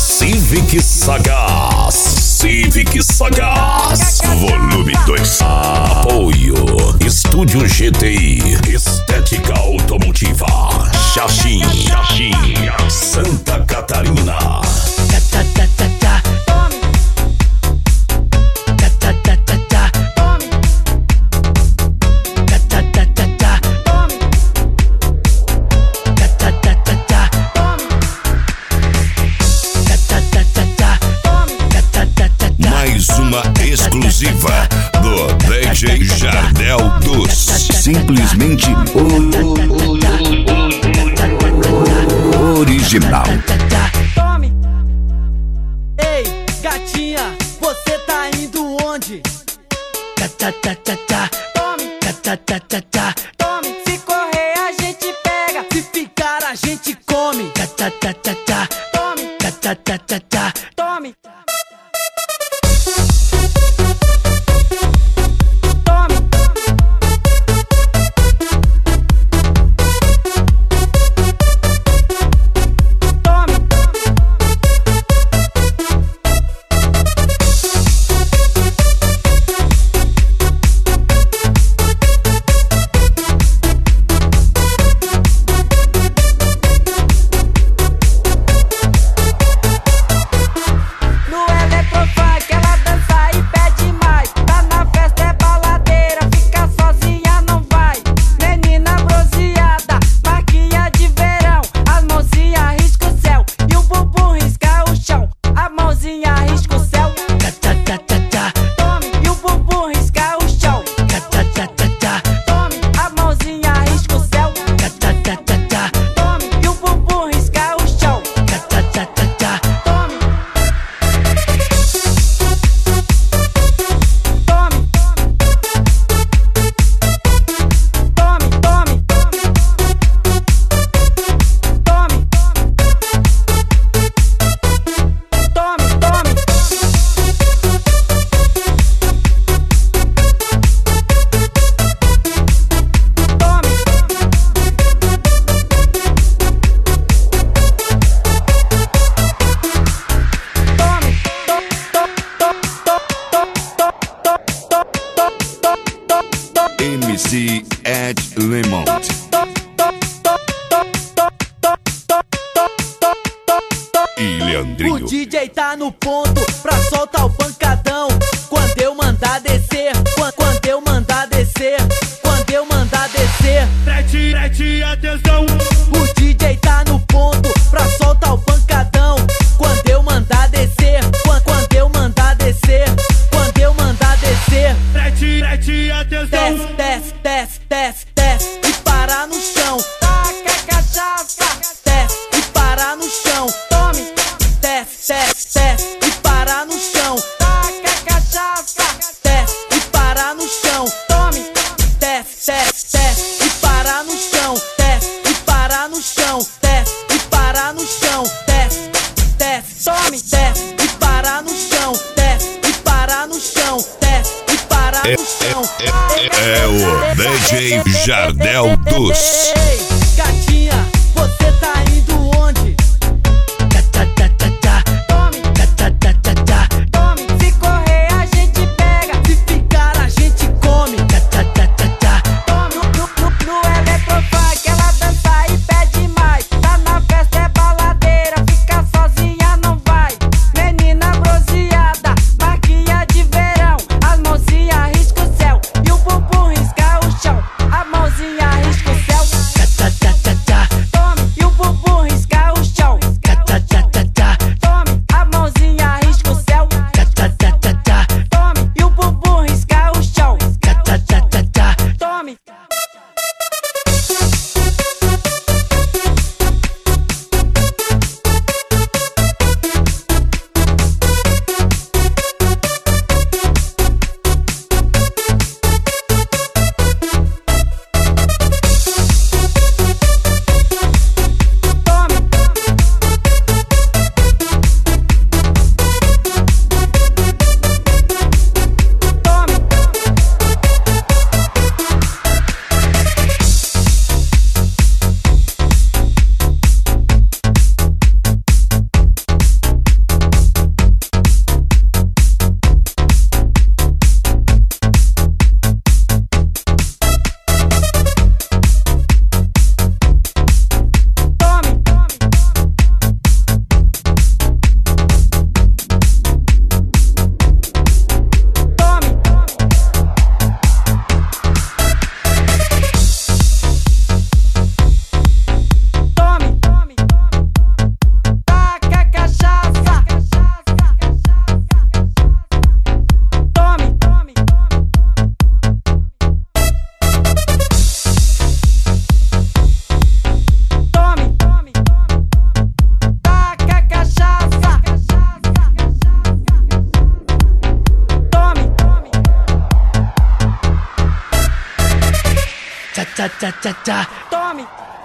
Civic Sagaz. Civic Sagaz. Volume 2. Apoio Estúdio GTI. Estética Automotiva. Xaxim. Santa Catarina. Mais uma exclusiva do DJ Jardel dos Simplesmente Original. Tome! Ei, gatinha, você tá indo onde? Tome! Tome! Se correr a gente pega, se ficar a gente come. Tome! Tome! MC Ed Lemont. E Leandrinho. O DJ tá no ponto pra soltar o pancadão. Quando eu mandar descer, quando eu mandar descer, quando eu mandar descer. Preste atenção. O DJ tá no ponto pra soltar o pancadão. Quando eu mandar descer, quando eu mandar descer, quando eu mandar descer. Preste atenção. Desce e parar no chão. Taca a cachaça. Desce e parar no chão. Tome. Desce e parar no chão. Taca a cachaça. Desce e parar no chão. Tome. Desce e parar no chão. Desce e parar no chão. Desce e parar no chão. Desce. Tome. Desce e parar no chão. Desce e parar no chão. Desce e parar no chão. É o DJ Jardel dos. Ei, gatinha, você tá indo onde? Tome, tome. Se correr a gente pega, se ficar a gente come. Tome, no Eletrofunk ela dança e pede mais. Tá na festa é baladeira, fica sozinha não vai. Menina bronzeada, maquia de verão. As mãozinhas risca o céu e o bumbum risca o chão. A mãozinha risca o céu. tchá tchá tchá tchá. Tome.